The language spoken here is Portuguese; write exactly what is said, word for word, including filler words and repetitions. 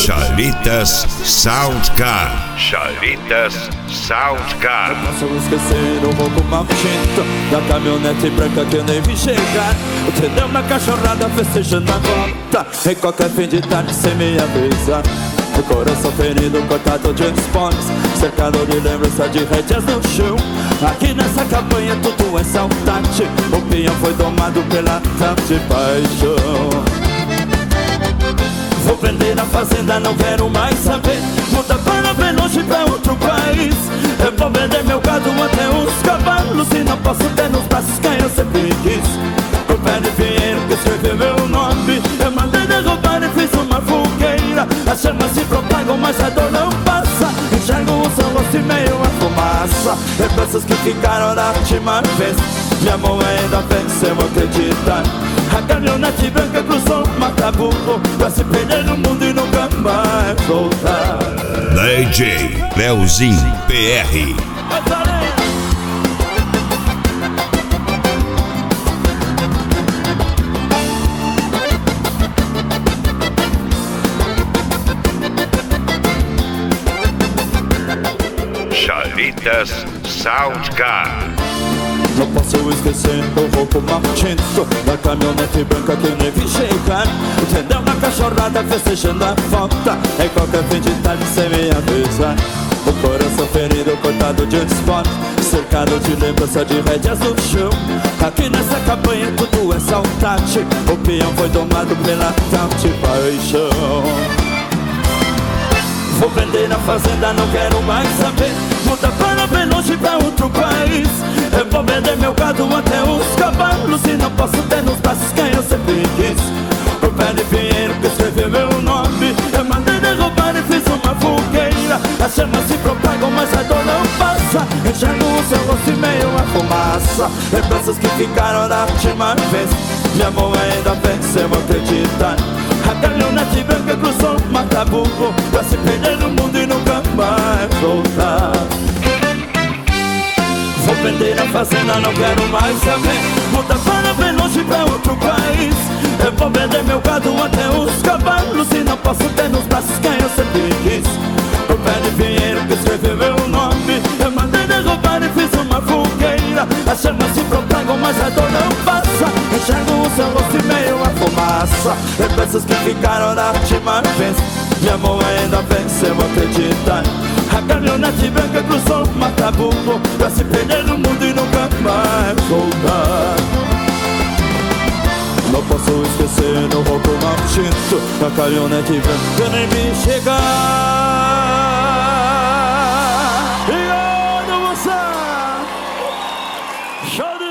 Chalitas Soundcar. Chalitas Soundcar. Não posso esquecer o roubo maldito da caminhonete branca que eu nem vi chegar. O tendeu na cachorrada festejando a volta em qualquer fim de tarde sem me avisar. O coração ferido, cortado de espões, cercado de lembrança de rédeas no chão. Aqui nessa campanha tudo é saudade. O pinhão foi domado pela tal de paixão. Vou prender na fazenda, não quero mais saber. Muda para bem longe, pra outro país. Eu vou vender meu gado até os cavalos e não posso ter nos braços quem eu sempre quis. O pé de pinheiro que escreveu meu nome, eu mandei derrubar e fiz uma fogueira. As chamas se propagam, mas a dor não passa. Enxergo o seu rosto e meio a fumaça. Lembranças que ficaram da última vez. Minha mão ainda vence, eu acreditar. A caminhonete branca cruzou o Mataburro pra se perder no mundo e nunca mais voltar. D J Leozinho P R. Chalitas Soundcar. Não posso esquecer o roubo maldito da caminhonete branca que eu nem vi chegar. O tendão na cachorrada festejando a volta em qualquer fim de tarde sem me avisar. O coração ferido, cortado de esporte, cercado de lembrança de rédeas no chão. Aqui nessa campanha tudo é saudade. O peão foi domado pela tal de paixão. Vou vender na fazenda, não quero mais saber. Muda para bem longe, pra outro país. Eu vou vender meu gado até os cavalos e não posso ter nos braços quem eu sempre quis. O pé de pinheiro que escreveu meu nome, eu mandei derrubar e fiz uma fogueira. As chamas se propagam, mas a dor não passa. Enxergo o seu rosto e meio a fumaça. Lembranças que ficaram da última vez. Minha mão ainda vence, eu acreditar. A caminhonete branca cruzou o Mataburro pra se perder no mundo e nunca mais voltar. Vou vender a fazenda, não quero mais saber. Muda para bem longe, pra outro país. Eu vou vender meu gado até os cavalos e não posso ter nos braços quem eu sempre quis. O pé de pinheiro que escreveu meu nome, eu mandei derrubar e fiz uma fogueira. As chamas se propagam, mas a dor não passa. Enxergo o seu rosto e meio a fumaça. Lembranças que ficaram da última vez. Minha mão ainda vence, eu acreditar. A caminhonete branca cruzou o Mataburro pra se perder no mundo e nunca mais voltar. Não posso esquecer o roubo maldito da caminhonete branca nem me chegar. E olha você, show de